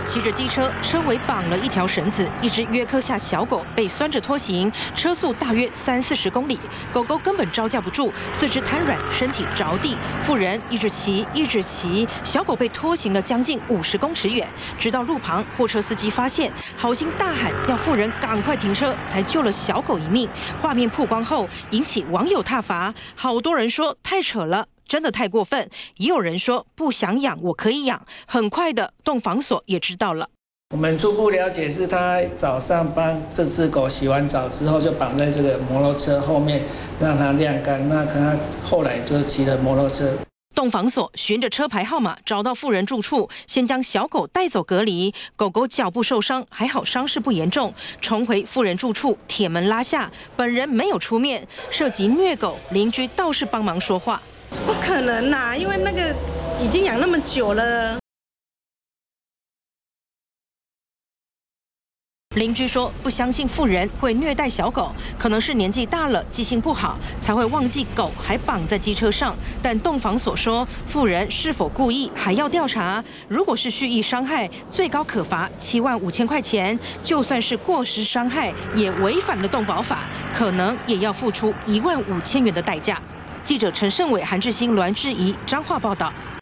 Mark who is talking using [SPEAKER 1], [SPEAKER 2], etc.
[SPEAKER 1] 骑着机车，车尾绑了一条绳子，一只约克夏小狗被拴着拖行，车速大约30-40公里，狗狗根本招架不住，四肢瘫软，身体着地。妇人一直骑，小狗被拖行了将近50公尺远，直到路旁，货车司机发现，好心大喊要妇人赶快停车，才救了小狗一命。画面曝光后，引起网友挞伐，好多人说太扯了。真的太过分，也有人说不想养我可以养。很快的，动防所也知道了。
[SPEAKER 2] 我们初步了解是他早上帮这只狗洗完澡之后，就绑在这个摩托车后面让它晾干。那可能后来就骑了摩托车。
[SPEAKER 1] 动防所循着车牌号码找到妇人住处，先将小狗带走隔离。狗狗脚部受伤，还好伤势不严重。重回妇人住处，铁门拉下，本人没有出面。涉及虐狗，邻居倒是帮忙说话。
[SPEAKER 3] 不可能啦，因为那个已经养那么久了。
[SPEAKER 1] 邻居说不相信妇人会虐待小狗，可能是年纪大了，记性不好，才会忘记狗还绑在机车上。但动防所说，妇人是否故意还要调查。如果是蓄意伤害，最高可罚75000块钱；就算是过失伤害，也违反了动保法，可能也要付出15000元的代价。记者陈胜伟、韩志兴、栾志怡彰化报道。